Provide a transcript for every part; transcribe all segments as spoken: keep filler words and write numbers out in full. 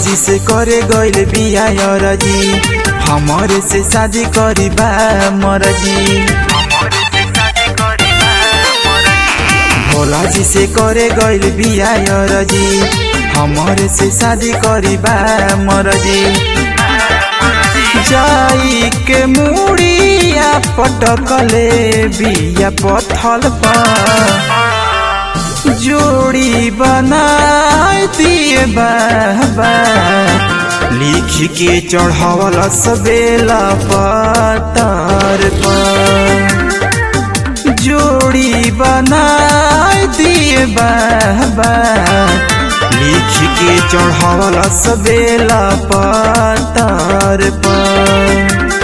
जी से करे गइल बिया अरजी, हमरे से शादी करी बा मरजी। भोला जी से करे गइल बिया अरजी, हमरे से शादी करी बा मरजी। जाई के मुड़िया पटकले बिया पथल पर, जोड़ी बनाई दिए बाबा, लिख के चढ़ावल सबेला पतार पर। जोड़ी बनाई दिए बाबा, लिख के चढ़ावल सबेला पतार पर।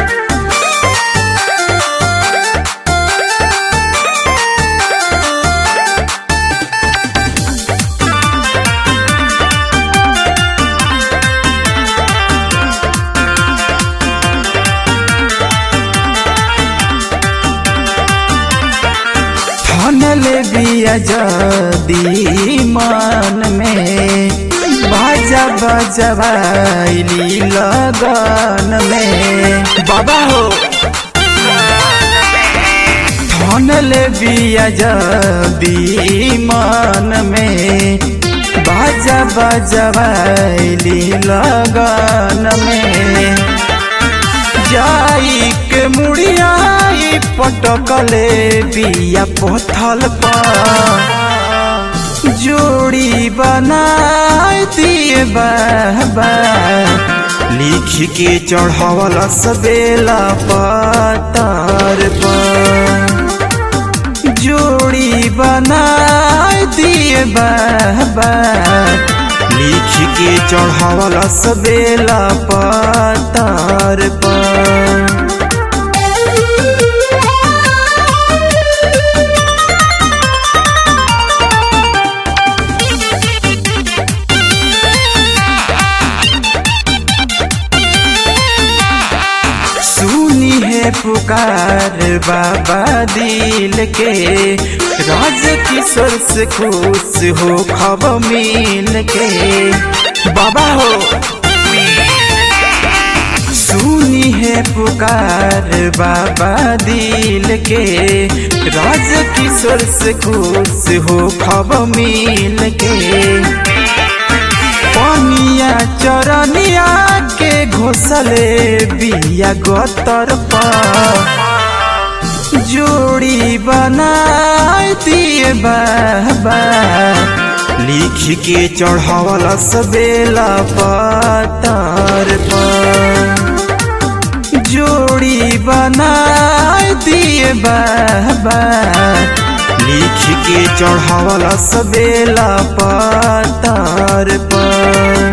ले बिया जदी मन में, बाजा बजवाइली लगन में। बाबा हो धन ले बिया जदी मन में, बाजा बजवाइली लगन में। जाई के मुड़िया पटकले बिया पथल पर, जोड़ी बनाई दिए बाबा, लिख के चढ़ावल सबेला पतार पर। जोड़ी बनाई दिए बाबा, लिख के चढ़ावल सबेला पतार पर। पुकार बाबा दिल के, राज किशोर से खुश हो खब मिल के। बाबा हो सुनी है पुकार बाबा दिल के, राज किशोर से खुश हो खब मिल के। पनिया चरनिया के घोसले बिया गतर पर, जोड़ी बनाई दिए बाबा, लिख के चढ़ावल सबेला पतार पर। जोड़ी बनाई दिए बाबा, लिख के चढ़ावल सबेला पतार पर।